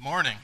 Morning.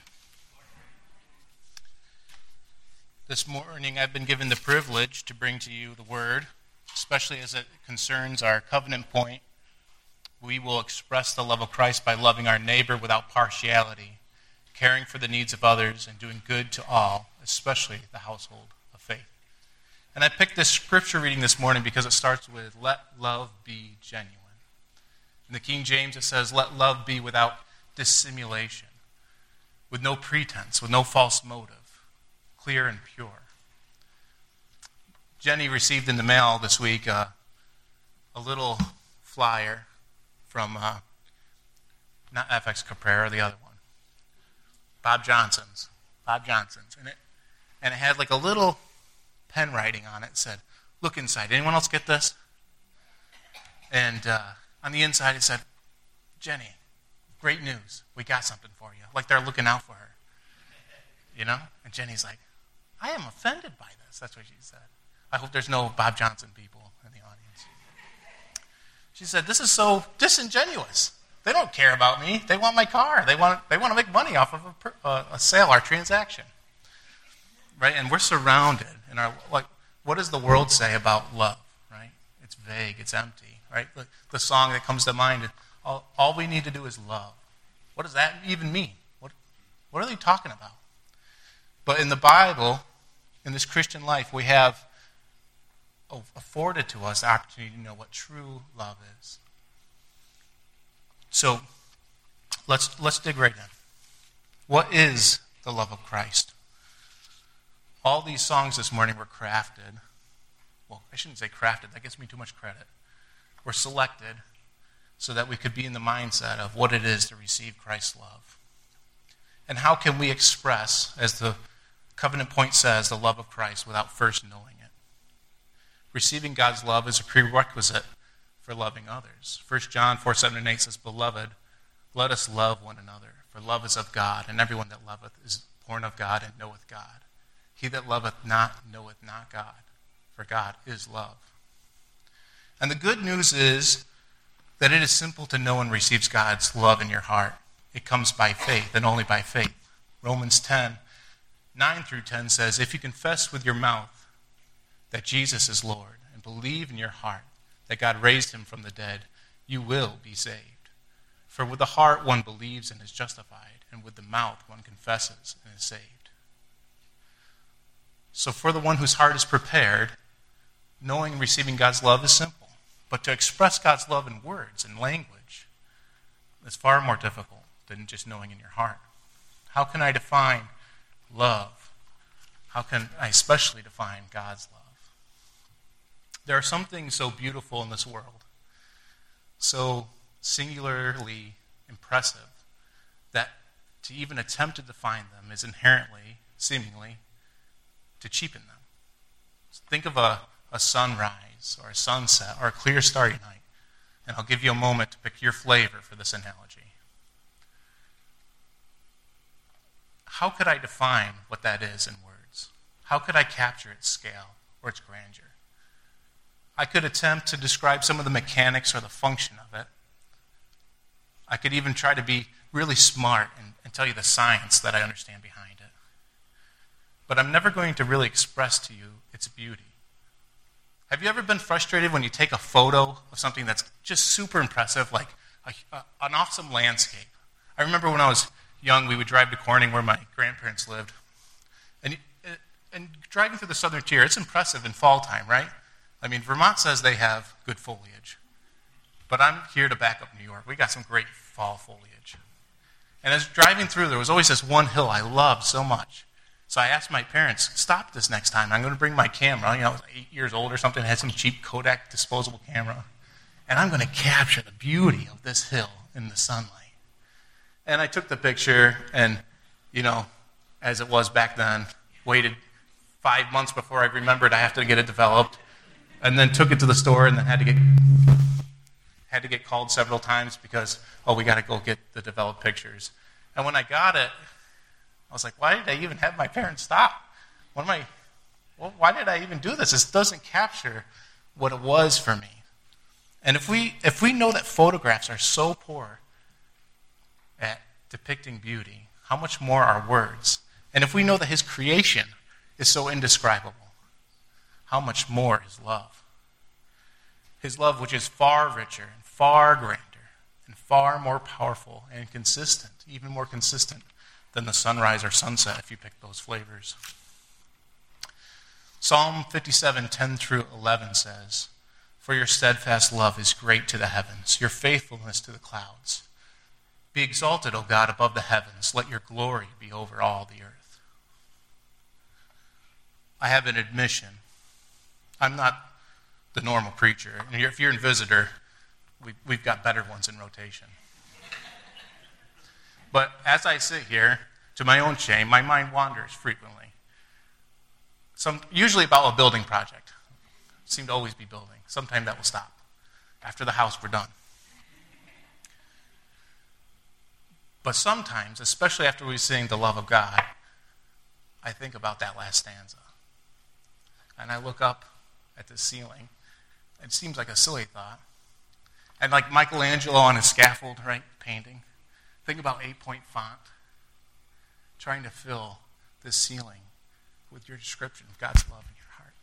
This morning I've been given the privilege to bring to you the Word, especially as it concerns our covenant point. We will express the love of Christ by loving our neighbor without partiality, caring for the needs of others, and doing good to all, especially the household of faith. And I picked this scripture reading this morning because it starts with, let love be genuine. In the King James it says, let love be without dissimulation, with no pretense, with no false motive, clear and pure. Jenny received in the mail this week a little flyer from, not FX Caprera, the other one, Bob Johnson's. And it had like a little pen writing on it. It said, look inside. Anyone else get this? And on the inside it said, Jenny, great news. We got something for you. Like they're looking out for her. You know? And Jenny's like, I am offended by this. That's what she said. I hope there's no Bob Johnson people in the audience. She said, this is so disingenuous. They don't care about me. They want my car. They want to make money off of a sale, our transaction. Right? And we're surrounded. What does the world say about love? Right? It's vague. It's empty. Right? The song that comes to mind, all we need to do is love. What does that even mean? What are they talking about? But in the Bible, in this Christian life, we have afforded to us the opportunity to know what true love is. So let's dig right in. What is the love of Christ? All these songs this morning were crafted. Well, I shouldn't say crafted. That gives me too much credit. Were selected so that we could be in the mindset of what it is to receive Christ's love. And how can we express, as the covenant point says, the love of Christ without first knowing it? Receiving God's love is a prerequisite for loving others. 1 John 4:7-8 says, Beloved, let us love one another, for love is of God, and everyone that loveth is born of God and knoweth God. He that loveth not knoweth not God, for God is love. And the good news is that it is simple to know and receive God's love in your heart. It comes by faith and only by faith. Romans 10:9-10 says, If you confess with your mouth that Jesus is Lord and believe in your heart that God raised him from the dead, you will be saved. For with the heart one believes and is justified, and with the mouth one confesses and is saved. So for the one whose heart is prepared, knowing and receiving God's love is simple. But to express God's love in words and language is far more difficult than just knowing in your heart. How can I define love? How can I especially define God's love? There are some things so beautiful in this world, so singularly impressive, that to even attempt to define them is inherently, seemingly, to cheapen them. Think of a sunrise or a sunset or a clear starry night, and I'll give you a moment to pick your flavor for this analogy. How could I define what that is in words? How could I capture its scale or its grandeur? I could attempt to describe some of the mechanics or the function of it. I could even try to be really smart and tell you the science that I understand behind it. But I'm never going to really express to you its beauty. Have you ever been frustrated when you take a photo of something that's just super impressive, like an awesome landscape? I remember when I was young, we would drive to Corning where my grandparents lived. And driving through the southern tier, it's impressive in fall time, right? I mean, Vermont says they have good foliage. But I'm here to back up New York. We got some great fall foliage. And as driving through, there was always this one hill I loved so much. So I asked my parents, stop this next time. I'm going to bring my camera. I was 8 years old or something. I had some cheap Kodak disposable camera. And I'm going to capture the beauty of this hill in the sunlight. And I took the picture and, as it was back then, waited 5 months before I remembered I have to get it developed. And then took it to the store and then had to get called several times because, we got to go get the developed pictures. And when I got it, I was like, why did I even have my parents stop? Why did I even do this? This doesn't capture what it was for me. And if we know that photographs are so poor at depicting beauty, how much more our words? And if we know that his creation is so indescribable, how much more his love? His love, which is far richer and far grander and far more powerful and consistent, even more consistent than the sunrise or sunset if you pick those flavors. Psalm 57, 10 through 11 says, "For your steadfast love is great to the heavens, your faithfulness to the clouds. Be exalted, O God, above the heavens. Let your glory be over all the earth." I have an admission. I'm not the normal preacher. And if you're a visitor, we've got better ones in rotation. But as I sit here, to my own shame, my mind wanders frequently. Usually about a building project. Seem to always be building. Sometime that will stop. After the house, we're done. But sometimes, especially after we sing the love of God, I think about that last stanza. And I look up at the ceiling. It seems like a silly thought. And like Michelangelo on his scaffold, right, painting. Think about 8-point font, trying to fill this ceiling with your description of God's love in your heart.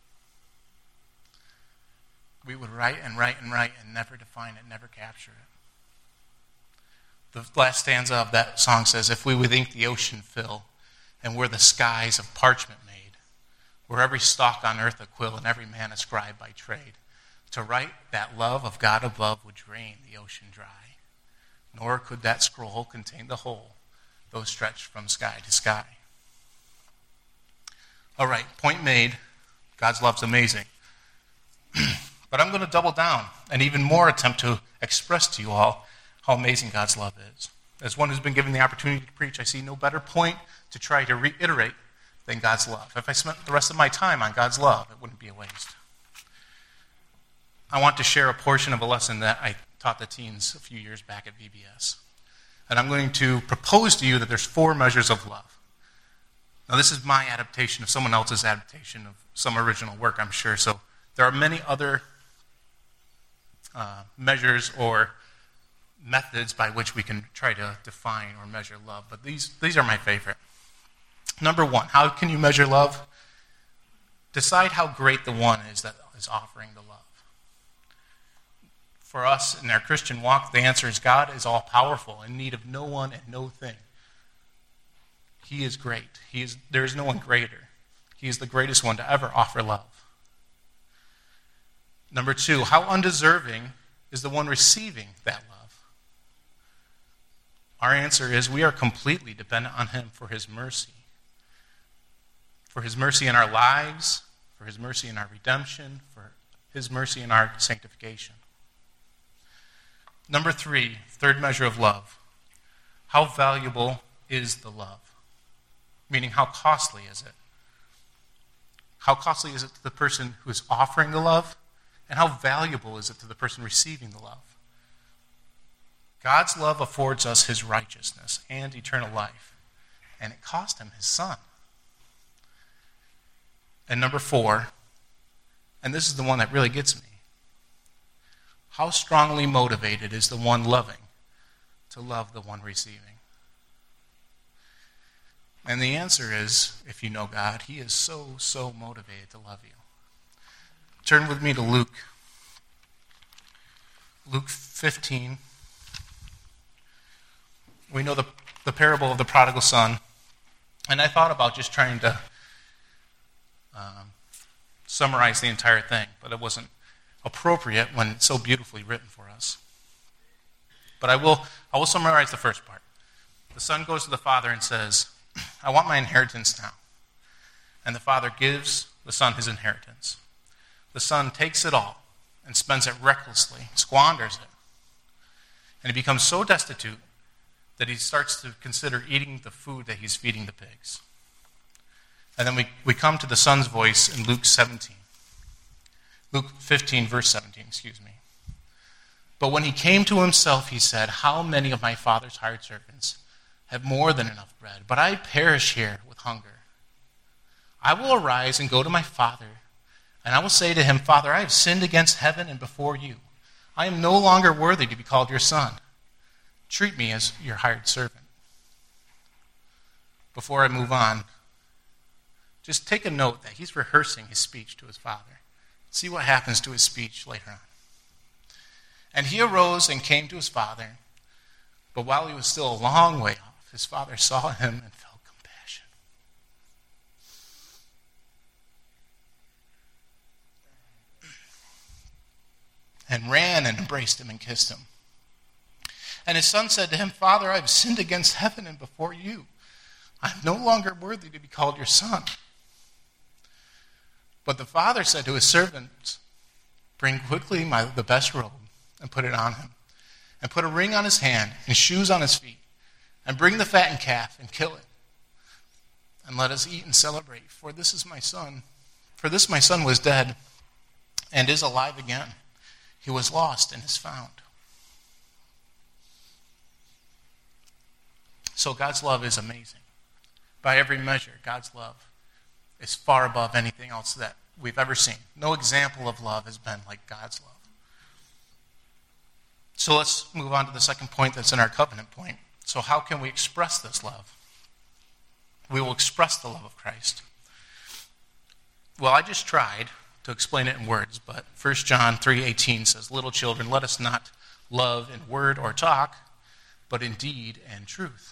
We would write and write and write and never define it, never capture it. The last stanza of that song says, "If we with ink the ocean fill, and were the skies of parchment made, were every stalk on earth a quill, and every man a scribe by trade, to write that love of God above would drain the ocean dry, nor could that scroll contain the whole, though stretched from sky to sky." All right, point made. God's love's amazing. But I'm going to double down and even more attempt to express to you all how amazing God's love is. As one who's been given the opportunity to preach, I see no better point to try to reiterate than God's love. If I spent the rest of my time on God's love, it wouldn't be a waste. I want to share a portion of a lesson that I taught the teens a few years back at VBS. And I'm going to propose to you that there's 4 measures of love. Now, this is my adaptation of someone else's adaptation of some original work, I'm sure. So there are many other measures or methods by which we can try to define or measure love. But these are my favorite. Number 1, how can you measure love? Decide how great the one is that is offering the love. For us in our Christian walk, the answer is God is all-powerful, in need of no one and no thing. He is great. There is no one greater. He is the greatest one to ever offer love. Number 2, how undeserving is the one receiving that love? Our answer is we are completely dependent on him for his mercy. For his mercy in our lives, for his mercy in our redemption, for his mercy in our sanctification. Number 3, third measure of love. How valuable is the love? Meaning, how costly is it? How costly is it to the person who is offering the love? And how valuable is it to the person receiving the love? God's love affords us his righteousness and eternal life. And it cost him his son. And number 4, and this is the one that really gets me. How strongly motivated is the one loving to love the one receiving? And the answer is, if you know God, he is so motivated to love you. Turn with me to Luke. Luke 15. We know the parable of the prodigal son. And I thought about just trying to summarize the entire thing, but it wasn't appropriate when it's so beautifully written for us. But I will summarize the first part. The son goes to the father and says, "I want my inheritance now." And the father gives the son his inheritance. The son takes it all and spends it recklessly, squanders it. And he becomes so destitute that he starts to consider eating the food that he's feeding the pigs. And then we come to the son's voice in Luke 17. Luke 15, verse 17, "But when he came to himself, he said, 'How many of my father's hired servants have more than enough bread, but I perish here with hunger? I will arise and go to my father, and I will say to him, Father, I have sinned against heaven and before you. I am no longer worthy to be called your son. Treat me as your hired servant.' before I move on, just take a note that he's rehearsing his speech to his father. See what happens to his speech later on. And he arose and came to his father, but while he was still a long way off, his father saw him and felt compassion. And ran and embraced him and kissed him. And his son said to him, Father, I have sinned against heaven and before you. I am no longer worthy to be called your son. But the father said to his servants, Bring quickly the best robe and put it on him, and put a ring on his hand and shoes on his feet, and bring the fattened calf and kill it. And let us eat and celebrate, for this is my son. For this my son was dead and is alive again. He was lost and is found. So God's love is amazing. By every measure, God's love is far above anything else that we've ever seen. No example of love has been like God's love. So let's move on to the second point that's in our covenant point. So how can we express this love? We will express the love of Christ. Well, I just tried to explain it in words, but 1 John 3:18 says, Little children, let us not love in word or talk, but in deed and truth.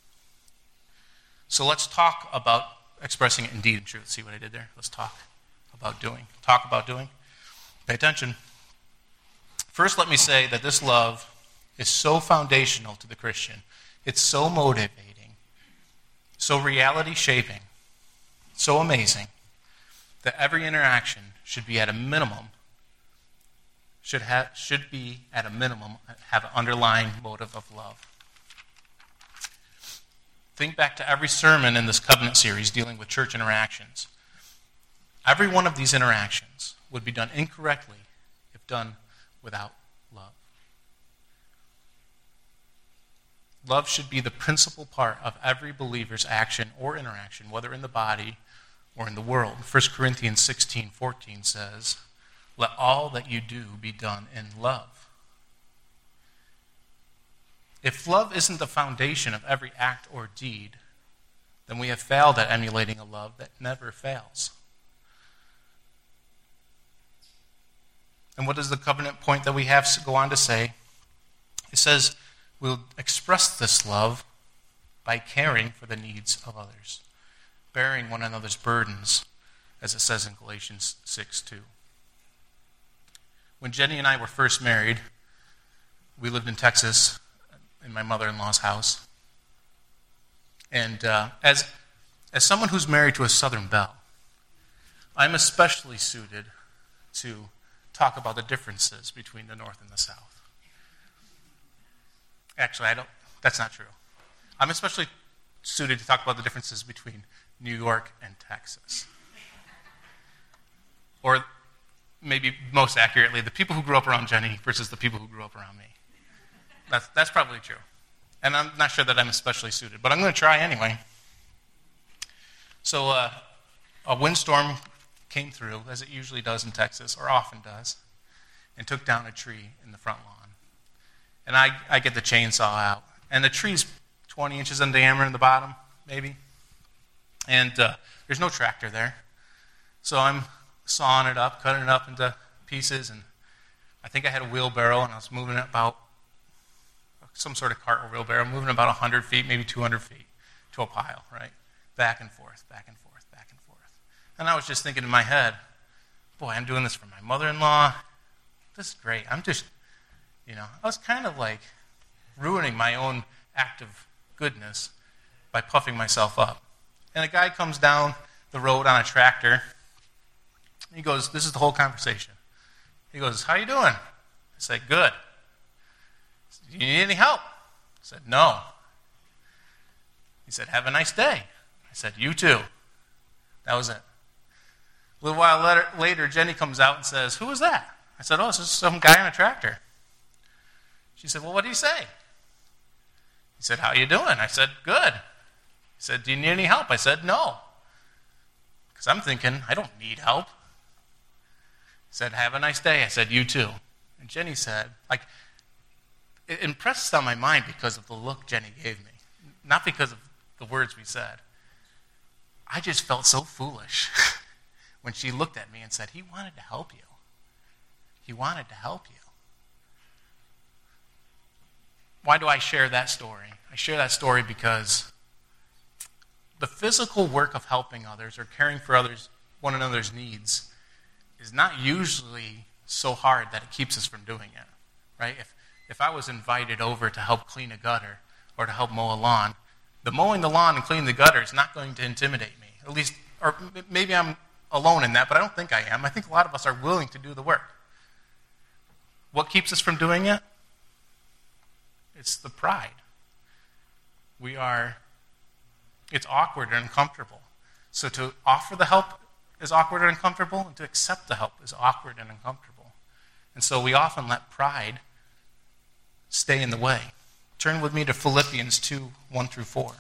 So let's talk about expressing it in deed and truth. See what I did there? Let's talk about doing. Talk about doing. Pay attention. First, let me say that this love is so foundational to the Christian. It's so motivating, so reality-shaping, so amazing, that every interaction should be at a minimum, have an underlying motive of love. Think back to every sermon in this covenant series dealing with church interactions. Every one of these interactions would be done incorrectly if done without love. Love should be the principal part of every believer's action or interaction, whether in the body or in the world. 1 Corinthians 16:14 says, Let all that you do be done in love. If love isn't the foundation of every act or deed, then we have failed at emulating a love that never fails. And what does the covenant point that we have go on to say? It says, we'll express this love by caring for the needs of others, bearing one another's burdens, as it says in Galatians 6:2. When Jenny and I were first married, we lived in Texas in my mother-in-law's house. And as someone who's married to a Southern belle, I'm especially suited to talk about the differences between the North and the South. Actually, that's not true. I'm especially suited to talk about the differences between New York and Texas. Or maybe most accurately, the people who grew up around Jenny versus the people who grew up around me. That's probably true. And I'm not sure that I'm especially suited, but I'm going to try anyway. So a windstorm came through, as it usually does in Texas, or often does, and took down a tree in the front lawn. And I get the chainsaw out. And the tree's 20 inches in diameter in the bottom, maybe. And there's no tractor there. So I'm sawing it up, cutting it up into pieces, and I think I had a wheelbarrow, and I was moving it about some sort of cart or wheelbarrow, moving about 100 feet, maybe 200 feet to a pile, right? Back and forth, back and forth, back and forth. And I was just thinking in my head, boy, I'm doing this for my mother-in-law. This is great. I'm just, I was kind of like ruining my own act of goodness by puffing myself up. And a guy comes down the road on a tractor. He goes, this is the whole conversation. He goes, how you doing? I said, good. Do you need any help? I said, no. He said, have a nice day. I said, you too. That was it. A little while later, Jenny comes out and says, who was that? I said, oh, it's just some guy on a tractor. She said, well, what did he say? He said, how you doing? I said, good. He said, do you need any help? I said, no. Because I'm thinking, I don't need help. He said, have a nice day. I said, you too. And Jenny said, it impressed on my mind because of the look Jenny gave me, not because of the words we said. I just felt so foolish when she looked at me and said, he wanted to help you. He wanted to help you. Why do I share that story? I share that story because the physical work of helping others or caring for others, one another's needs, is not usually so hard that it keeps us from doing it, right? If I was invited over to help clean a gutter or to help mow a lawn, the mowing the lawn and cleaning the gutter is not going to intimidate me. At least, or maybe I'm alone in that, but I don't think I am. I think a lot of us are willing to do the work. What keeps us from doing it? It's the pride. It's awkward and uncomfortable. So to offer the help is awkward and uncomfortable, and to accept the help is awkward and uncomfortable. And so we often let pride stay in the way. Turn with me to Philippians 2, 1 through 4.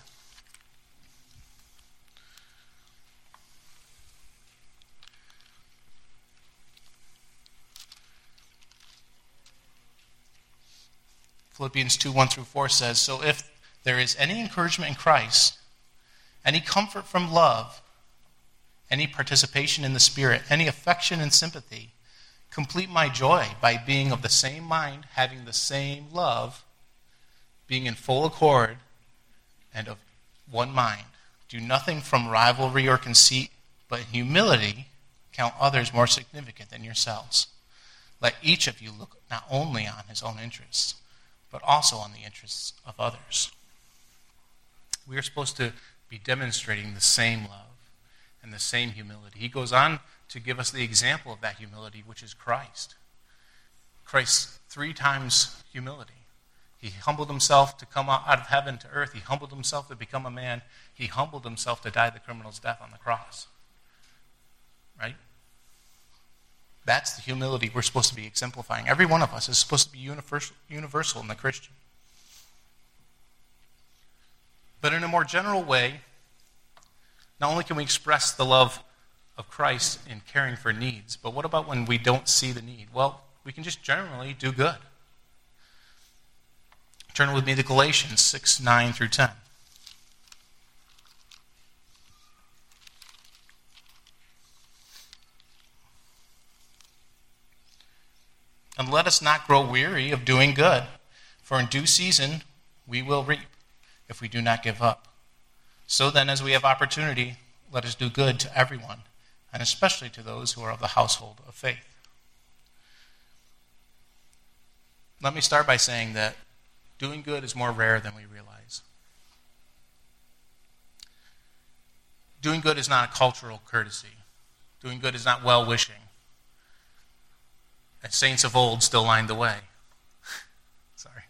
Philippians 2, 1 through 4 says, "So if there is any encouragement in Christ, any comfort from love, any participation in the Spirit, any affection and sympathy, complete my joy by being of the same mind, having the same love, being in full accord, and of one mind. Do nothing from rivalry or conceit, but in humility count others more significant than yourselves. Let each of you look not only on his own interests, but also on the interests of others." We are supposed to be demonstrating the same love and the same humility. He goes on to give us the example of that humility, which is Christ. Christ's 3 times humility. He humbled himself to come out of heaven to earth. He humbled himself to become a man. He humbled himself to die the criminal's death on the cross. Right? That's the humility we're supposed to be exemplifying. Every one of us is supposed to be universal in the Christian. But in a more general way, not only can we express the love of Christ in caring for needs, but what about when we don't see the need? Well, we can just generally do good. Turn with me to Galatians 6, 9 through 10. "And let us not grow weary of doing good, for in due season we will reap, if we do not give up. So then, as we have opportunity, let us do good to everyone, and especially to those who are of the household of faith." Let me start by saying that doing good is more rare than we realize. Doing good is not a cultural courtesy. Doing good is not well-wishing. As saints of old still lined the way. Sorry.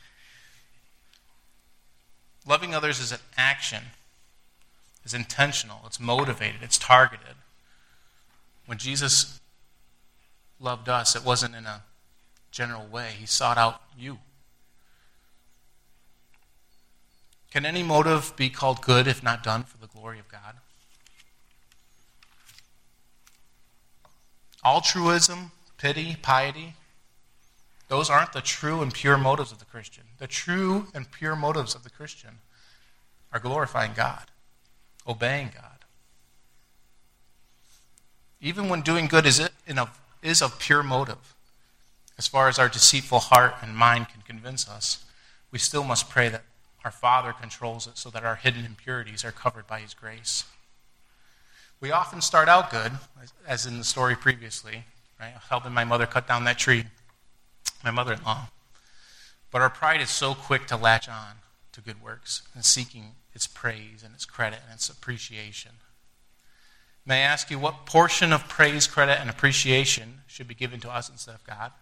Loving others is an action. It's intentional. It's motivated. It's targeted. When Jesus loved us, it wasn't in a general way. He sought out you. Can any motive be called good if not done for the glory of God? Altruism, pity, piety, those aren't the true and pure motives of the Christian. The true and pure motives of the Christian are glorifying God, obeying God. Even when doing good is of pure motive, as far as our deceitful heart and mind can convince us, we still must pray that our Father controls it so that our hidden impurities are covered by His grace. We often start out good, as in the story previously, right? Helping my mother cut down that tree, my mother-in-law. But our pride is so quick to latch on to good works and seeking its praise and its credit and its appreciation. May I ask you, what portion of praise, credit, and appreciation should be given to us instead of God?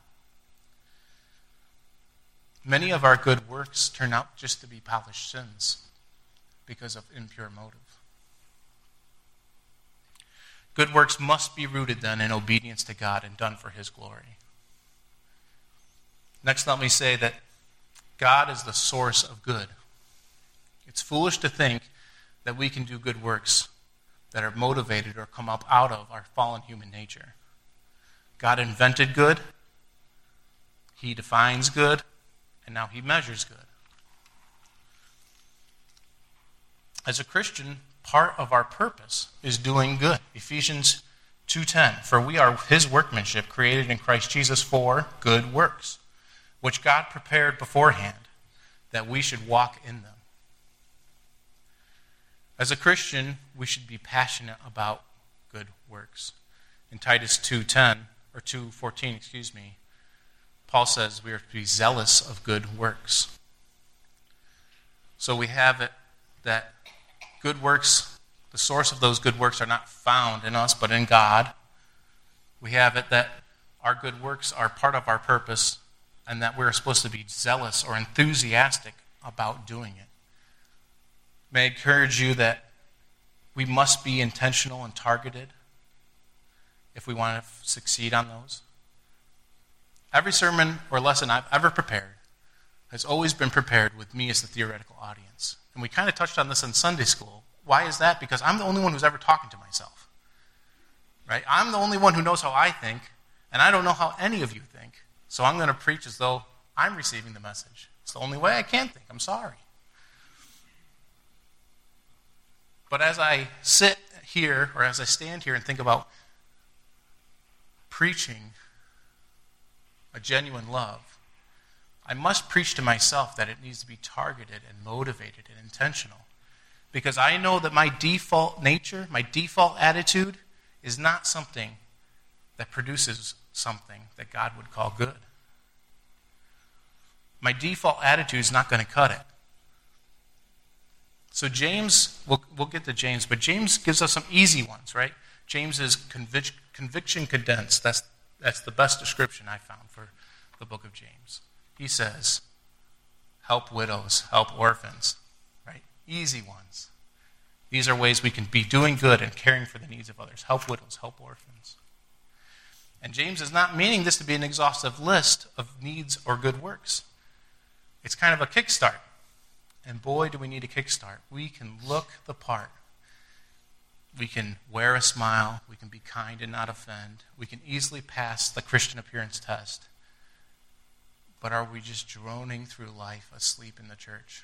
Many of our good works turn out just to be polished sins because of impure motive. Good works must be rooted then in obedience to God and done for His glory. Next, let me say that God is the source of good. It's foolish to think that we can do good works that are motivated or come up out of our fallen human nature. God invented good, He defines good, and now He measures good. As a Christian, part of our purpose is doing good. Ephesians 2:10, for we are his workmanship, created in Christ Jesus for good works, which God prepared beforehand, that we should walk in them. As a Christian, we should be passionate about good works. In Titus 2:14, Paul says we are to be zealous of good works. So we have it that good works, the source of those good works are not found in us, but in God. We have it that our good works are part of our purpose, and that we're supposed to be zealous or enthusiastic about doing it. May I encourage you that we must be intentional and targeted if we want to succeed on those. Every sermon or lesson I've ever prepared has always been prepared with me as the theoretical audience. And we kind of touched on this in Sunday school. Why is that? Because I'm the only one who's ever talking to myself. Right? I'm the only one who knows how I think, and I don't know how any of you think. So I'm going to preach as though I'm receiving the message. It's the only way I can think. I'm sorry. But as I sit here, or as I stand here and think about preaching a genuine love, I must preach to myself that it needs to be targeted and motivated and intentional. Because I know that my default nature, my default attitude, is not something that produces something that God would call good. My default attitude is not going to cut it. So James, we'll get to James, but James gives us some easy ones, right? James is conviction condensed. That's the best description I found for the book of James. He says, help widows, help orphans, right? Easy ones. These are ways we can be doing good and caring for the needs of others. Help widows, help orphans. And James is not meaning this to be an exhaustive list of needs or good works. It's kind of a kickstart. And boy, do we need a kickstart. We can look the part. We can wear a smile. We can be kind and not offend. We can easily pass the Christian appearance test. But are we just droning through life asleep in the church?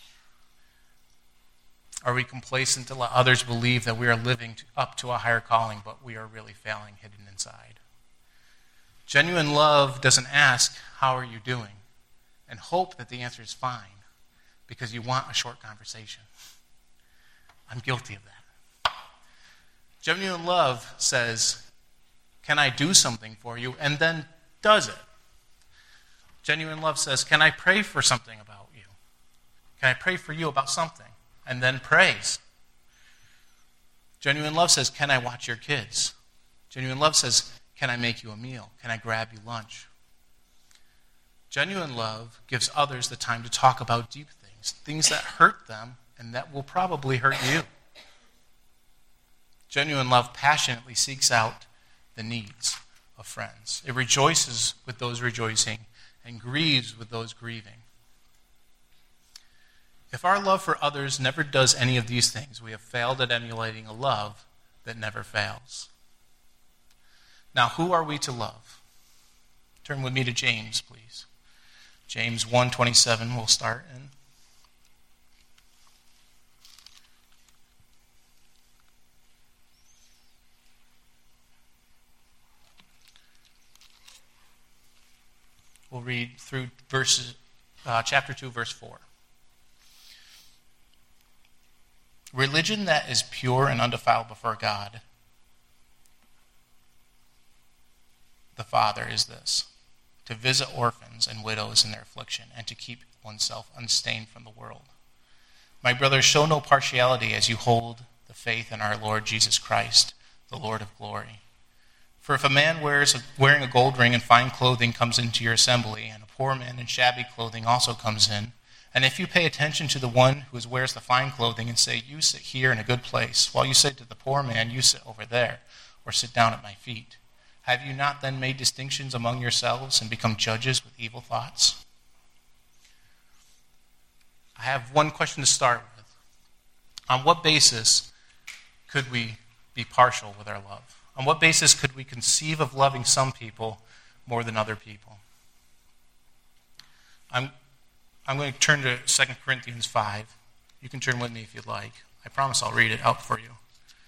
Are we complacent to let others believe that we are living up to a higher calling, but we are really failing hidden inside? Genuine love doesn't ask, how are you doing? And hope that the answer is fine, because you want a short conversation. I'm guilty of that. Genuine love says, can I do something for you? And then does it. Genuine love says, can I pray for something about you? Can I pray for you about something? And then prays. Genuine love says, can I watch your kids? Genuine love says, can I make you a meal? Can I grab you lunch? Genuine love gives others the time to talk about deep things, things that hurt them and that will probably hurt you. Genuine love passionately seeks out the needs of friends. It rejoices with those rejoicing and grieves with those grieving. If our love for others never does any of these things, we have failed at emulating a love that never fails. Now, who are we to love? Turn with me to James, please. James 1:27 we'll start in. We'll read through chapter 2, verse 4. Religion that is pure and undefiled before God, the Father, is this: to visit orphans and widows in their affliction, and to keep oneself unstained from the world. My brothers, show no partiality as you hold the faith in our Lord Jesus Christ, the Lord of glory. For if a man wearing a gold ring and fine clothing comes into your assembly, and a poor man in shabby clothing also comes in, and if you pay attention to the one who wears the fine clothing and say, you sit here in a good place, while you say to the poor man, you sit over there, or sit down at my feet, have you not then made distinctions among yourselves and become judges with evil thoughts? I have one question to start with. On what basis could we be partial with our love? On what basis could we conceive of loving some people more than other people? I'm going to turn to 2 Corinthians 5. You can turn with me if you'd like. I promise I'll read it out for you.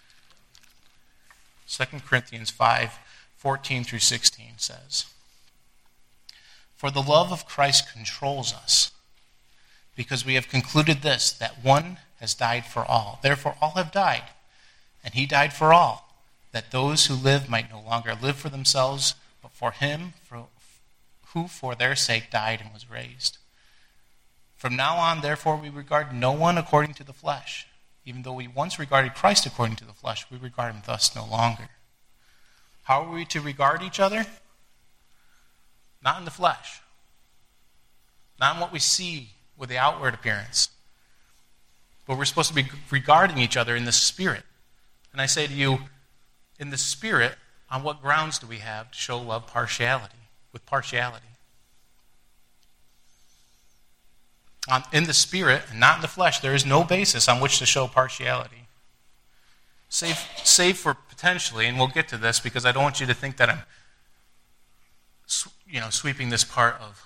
2 Corinthians 5:14 through 16 says, "For the love of Christ controls us, because we have concluded this, that one has died for all. Therefore all have died, and he died for all, that those who live might no longer live for themselves, but for him who for their sake died and was raised. From now on, therefore, we regard no one according to the flesh. Even though we once regarded Christ according to the flesh, we regard him thus no longer. How are we to regard each other? Not in the flesh. Not in what we see with the outward appearance. But we're supposed to be regarding each other in the Spirit. And I say to you, in the Spirit, on what grounds do we have to show love with partiality? In the Spirit and not in the flesh, there is no basis on which to show partiality. Save for potentially, and we'll get to this because I don't want you to think that I'm sweeping this part of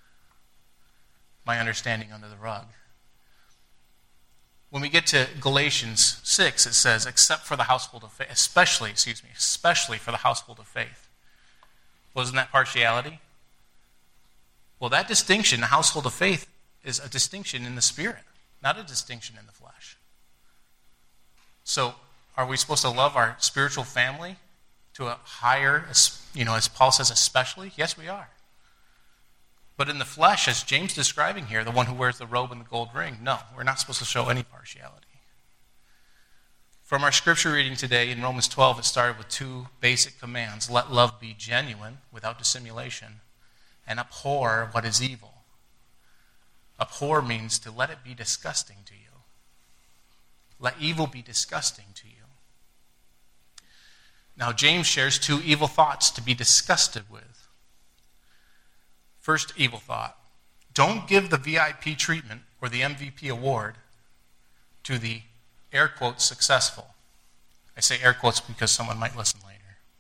my understanding under the rug. When we get to Galatians 6, it says, except for the household of faith, especially for the household of faith. Wasn't that partiality? Well, that distinction, the household of faith, is a distinction in the Spirit, not a distinction in the flesh. So, are we supposed to love our spiritual family to a higher, as Paul says, especially? Yes, we are. But in the flesh, as James is describing here, the one who wears the robe and the gold ring, no, we're not supposed to show any partiality. From our scripture reading today in Romans 12, it started with two basic commands. Let love be genuine, without dissimulation, and abhor what is evil. Abhor means to let it be disgusting to you. Let evil be disgusting to you. Now, James shares two evil thoughts to be disgusted with. First evil thought, don't give the VIP treatment or the MVP award to the air quotes successful. I say air quotes because someone might listen later.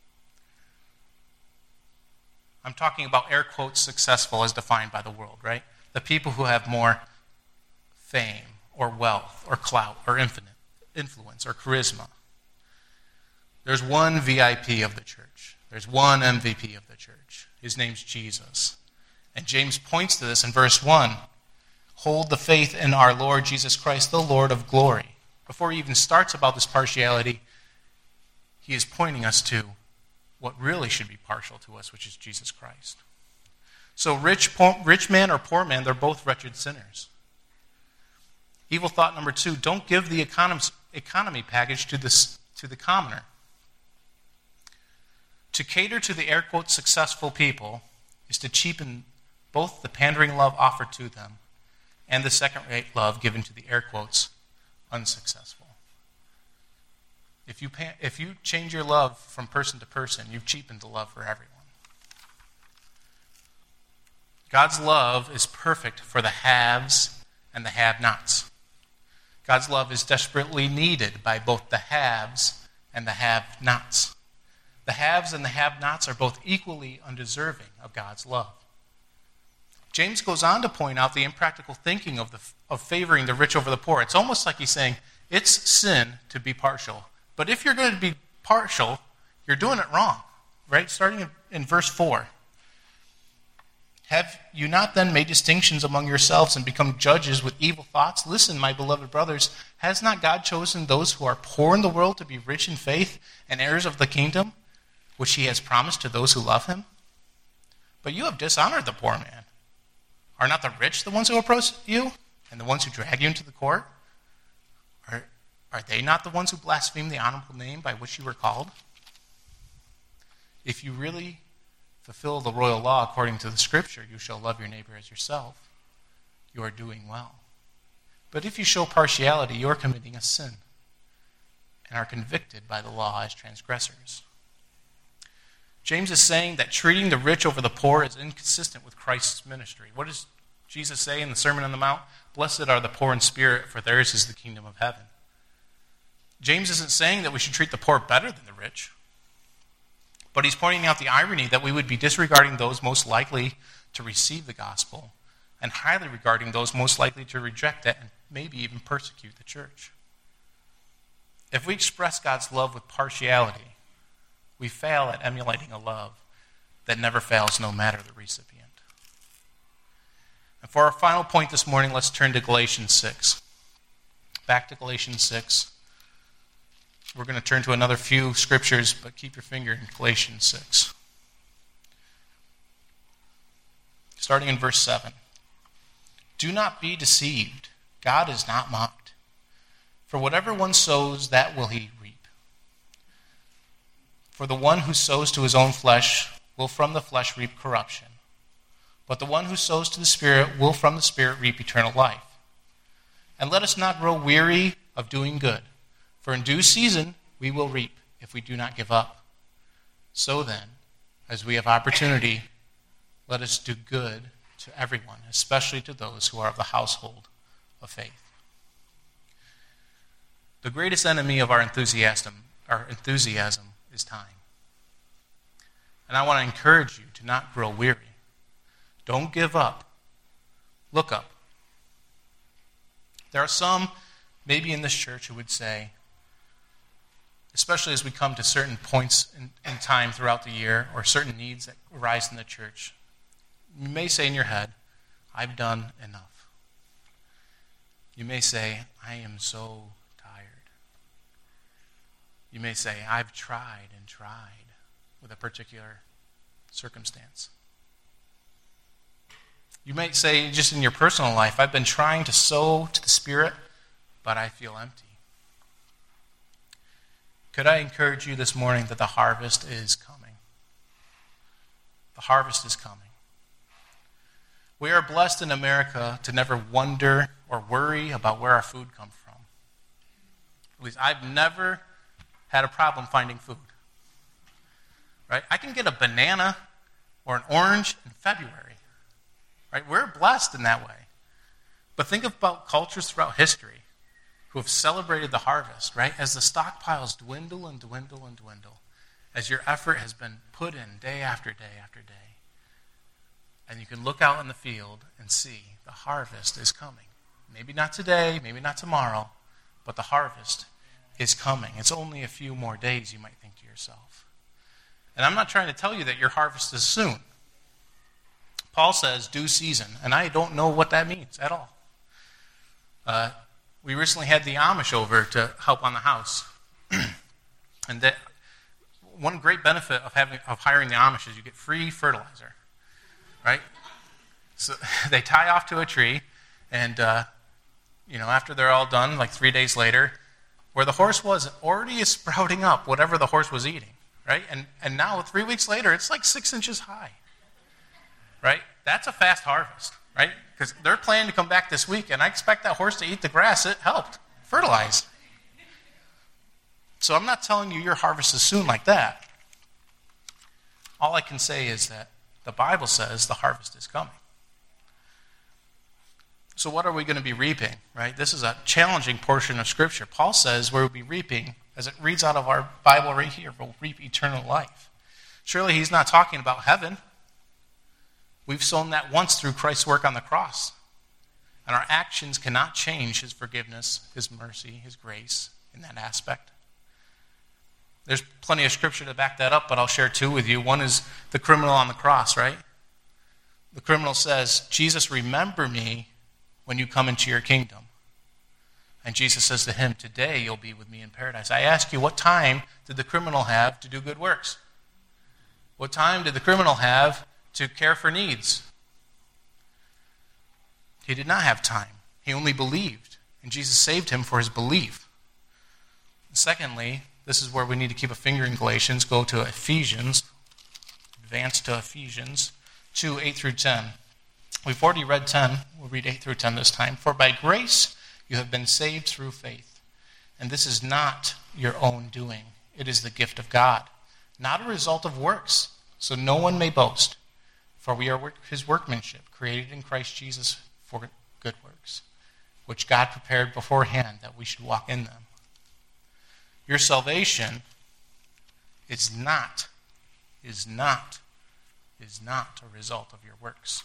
I'm talking about air quotes successful as defined by the world, right? The people who have more fame or wealth or clout or influence or charisma. There's one VIP of the church. There's one MVP of the church. His name's Jesus. And James points to this in verse 1. Hold the faith in our Lord Jesus Christ, the Lord of glory. Before he even starts about this partiality, he is pointing us to what really should be partial to us, which is Jesus Christ. So rich man or poor man, they're both wretched sinners. Evil thought number 2, don't give the economy package to the commoner. To cater to the air quote successful people is to cheapen both the pandering love offered to them and the second-rate love given to the air quotes unsuccessful. If you change your love from person to person, you've cheapened the love for everyone. God's love is perfect for the haves and the have-nots. God's love is desperately needed by both the haves and the have-nots. The haves and the have-nots are both equally undeserving of God's love. James goes on to point out the impractical thinking of favoring the rich over the poor. It's almost like he's saying, it's sin to be partial. But if you're going to be partial, you're doing it wrong. Right? Starting in verse 4. Have you not then made distinctions among yourselves and become judges with evil thoughts? Listen, my beloved brothers, has not God chosen those who are poor in the world to be rich in faith and heirs of the kingdom, which he has promised to those who love him? But you have dishonored the poor man. Are not the rich the ones who approach you and the ones who drag you into the court? Are they not the ones who blaspheme the honorable name by which you were called? If you really fulfill the royal law according to the scripture, you shall love your neighbor as yourself, you are doing well. But if you show partiality, you are committing a sin and are convicted by the law as transgressors. James is saying that treating the rich over the poor is inconsistent with Christ's ministry. What does Jesus say in the Sermon on the Mount? Blessed are the poor in spirit, for theirs is the kingdom of heaven. James isn't saying that we should treat the poor better than the rich, but he's pointing out the irony that we would be disregarding those most likely to receive the gospel and highly regarding those most likely to reject it and maybe even persecute the church. If we express God's love with partiality, we fail at emulating a love that never fails no matter the recipient. And for our final point this morning, let's turn to Galatians 6. Back to Galatians 6. We're going to turn to another few scriptures, but keep your finger in Galatians 6. Starting in verse 7. Do not be deceived. God is not mocked. For whatever one sows, that will he reap. For the one who sows to his own flesh will from the flesh reap corruption. But the one who sows to the Spirit will from the Spirit reap eternal life. And let us not grow weary of doing good, for in due season we will reap if we do not give up. So then, as we have opportunity, let us do good to everyone, especially to those who are of the household of faith. The greatest enemy of our enthusiasm is time. And I want to encourage you to not grow weary. Don't give up. Look up. There are some, maybe in this church, who would say, especially as we come to certain points in time throughout the year or certain needs that arise in the church, you may say in your head, I've done enough. You may say, I am so tired. You may say, I've tried and tried with a particular circumstance. You might say, just in your personal life, I've been trying to sow to the Spirit, but I feel empty. Could I encourage you this morning that the harvest is coming? The harvest is coming. We are blessed in America to never wonder or worry about where our food comes from. At least I've never had a problem finding food. Right? I can get a banana or an orange in February. Right? We're blessed in that way. But think about cultures throughout history who have celebrated the harvest, right? As the stockpiles dwindle and dwindle and dwindle, as your effort has been put in day after day after day. And you can look out in the field and see the harvest is coming. Maybe not today, maybe not tomorrow, but the harvest is coming. It's only a few more days, you might think to yourself. And I'm not trying to tell you that your harvest is soon. Paul says due season, and I don't know what that means at all. We recently had the Amish over to help on the house. And that one great benefit of hiring the Amish is you get free fertilizer. Right? So they tie off to a tree, and after they're all done, like 3 days later, where the horse was already is sprouting up whatever the horse was eating. Right? And now 3 weeks later, it's like 6 inches high. Right? That's a fast harvest, right? Because they're planning to come back this week, and I expect that horse to eat the grass it helped fertilize. So I'm not telling you your harvest is soon like that. All I can say is that the Bible says the harvest is coming. So what are we going to be reaping, right? This is a challenging portion of Scripture. Paul says we'll be reaping, as it reads out of our Bible right here, we'll reap eternal life. Surely he's not talking about heaven. We've sown that once through Christ's work on the cross. And our actions cannot change his forgiveness, his mercy, his grace in that aspect. There's plenty of scripture to back that up, but I'll share two with you. One is the criminal on the cross, right? The criminal says, Jesus, remember me when you come into your kingdom. And Jesus says to him, today you'll be with me in paradise. I ask you, what time did the criminal have to do good works? What time did the criminal have to care for needs? He did not have time. He only believed, and Jesus saved him for his belief. And secondly, this is where we need to keep a finger in Galatians. Go to Ephesians, advance to Ephesians 2, 8 through 10. We've already read 10. We'll read 8 through 10 this time. For by grace you have been saved through faith, and this is not your own doing. It is the gift of God, not a result of works, so no one may boast. For we are his workmanship, created in Christ Jesus for good works, which God prepared beforehand that we should walk in them. Your salvation is not a result of your works.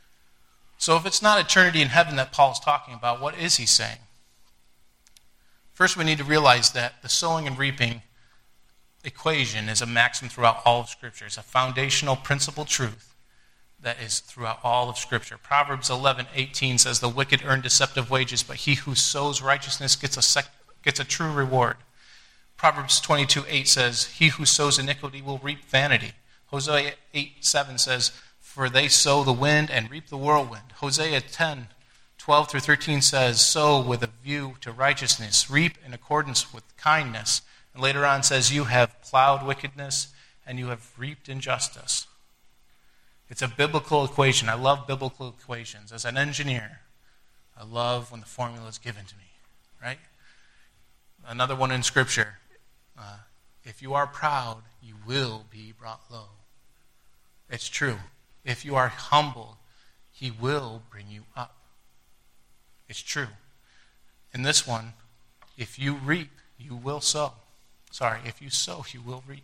So if it's not eternity in heaven that Paul is talking about, what is he saying? First, we need to realize that the sowing and reaping equation is a maxim throughout all of Scripture. It's a foundational principle truth that is throughout all of Scripture. Proverbs 11:18 says, "The wicked earn deceptive wages, but he who sows righteousness gets a true reward." Proverbs 22:8 says, "He who sows iniquity will reap vanity." Hosea 8:7 says, "For they sow the wind and reap the whirlwind." Hosea 10:12-13 says, "Sow with a view to righteousness, reap in accordance with kindness." And later on says, "You have plowed wickedness and you have reaped injustice." It's a biblical equation. I love biblical equations. As an engineer, I love when the formula is given to me, right? Another one in Scripture, if you are proud, you will be brought low. It's true. If you are humble, he will bring you up. It's true. In this one, if you reap, you will sow. If you sow, you will reap.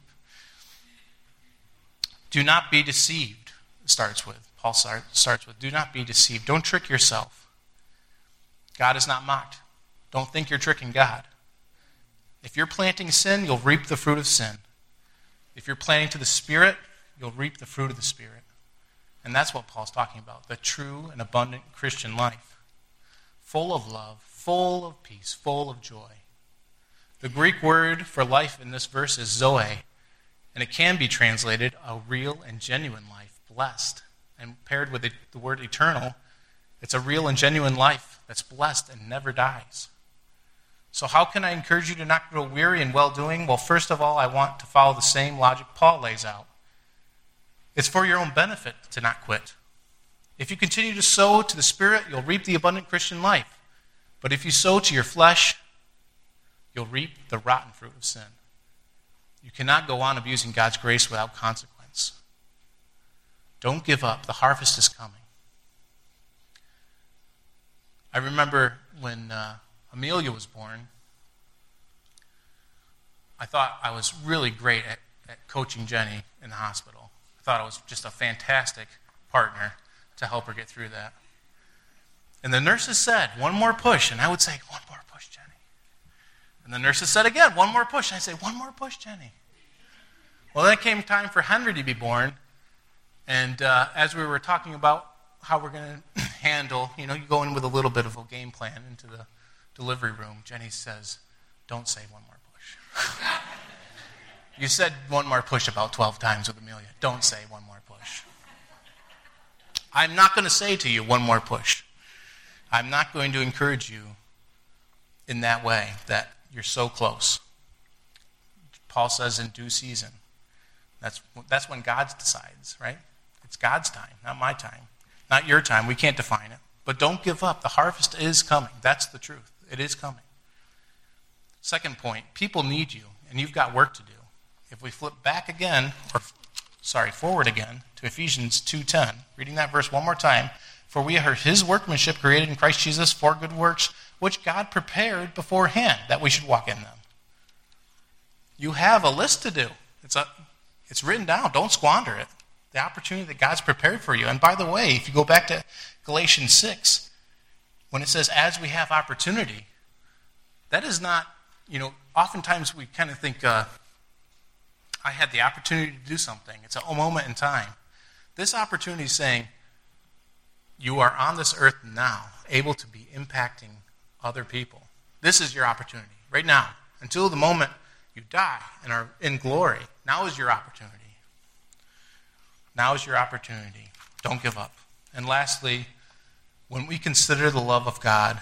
Do not be deceived, Paul starts with, do not be deceived. Don't trick yourself. God is not mocked. Don't think you're tricking God. If you're planting sin, you'll reap the fruit of sin. If you're planting to the Spirit, you'll reap the fruit of the Spirit. And that's what Paul's talking about, the true and abundant Christian life. Full of love, full of peace, full of joy. The Greek word for life in this verse is zoe, and it can be translated a real and genuine life, blessed. And paired with the word eternal, it's a real and genuine life that's blessed and never dies. So how can I encourage you to not grow weary in well-doing? Well, first of all, I want to follow the same logic Paul lays out. It's for your own benefit to not quit. If you continue to sow to the Spirit, you'll reap the abundant Christian life. But if you sow to your flesh, you'll reap the rotten fruit of sin. You cannot go on abusing God's grace without consequence. Don't give up. The harvest is coming. I remember when Amelia was born, I thought I was really great at coaching Jenny in the hospital. I thought I was just a fantastic partner to help her get through that. And the nurses said, "One more push." And I would say, "One more push, Jenny." And the nurses said again, "One more push." And I'd say, "One more push, Jenny." Well, then it came time for Henry to be born. And as we were talking about how we're going to handle, you go in with a little bit of a game plan into the delivery room, Jenny says, "Don't say one more push." You said one more push about 12 times with Amelia. Don't say one more push. I'm not going to say to you one more push. I'm not going to encourage you in that way, that you're so close. Paul says in due season. That's when God decides, right? It's God's time, not my time. Not your time. We can't define it. But don't give up. The harvest is coming. That's the truth. It is coming. Second point, people need you, and you've got work to do. If we flip forward again to Ephesians 2:10, reading that verse one more time, "For we are his workmanship created in Christ Jesus for good works, which God prepared beforehand that we should walk in them." You have a list to do. It's written down. Don't squander it. The opportunity that God's prepared for you. And by the way, if you go back to Galatians 6, when it says, "As we have opportunity," that is not, oftentimes we kind of think, I had the opportunity to do something. It's a moment in time. This opportunity is saying, you are on this earth now, able to be impacting other people. This is your opportunity, right now. Until the moment you die and are in glory, now is your opportunity. Now is your opportunity. Don't give up. And lastly, when we consider the love of God,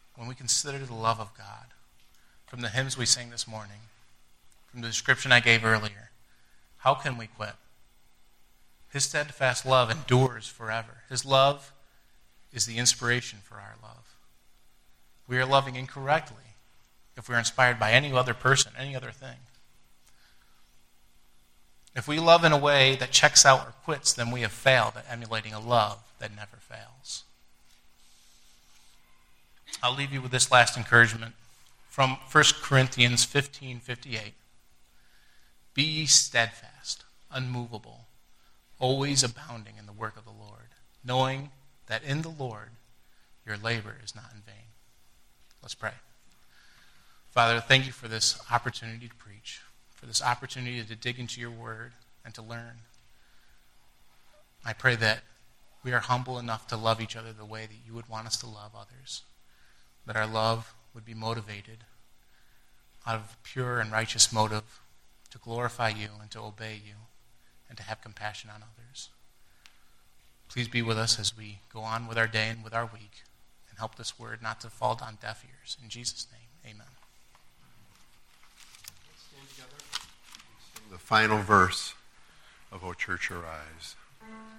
from the hymns we sang this morning, from the description I gave earlier, how can we quit? His steadfast love endures forever. His love is the inspiration for our love. We are loving incorrectly if we're inspired by any other person, any other thing. If we love in a way that checks out or quits, then we have failed at emulating a love that never fails. I'll leave you with this last encouragement from 1 Corinthians 15:58. "Be ye steadfast, unmovable, always abounding in the work of the Lord, knowing that in the Lord your labor is not in vain." Let's pray. Father, thank you for this opportunity to preach, for this opportunity to dig into your word and to learn. I pray that we are humble enough to love each other the way that you would want us to love others, that our love would be motivated out of pure and righteous motive to glorify you and to obey you and to have compassion on others. Please be with us as we go on with our day and with our week, and help this word not to fall on deaf ears. In Jesus' name, amen. Let's stand together and sing the final verse of O Church Arise.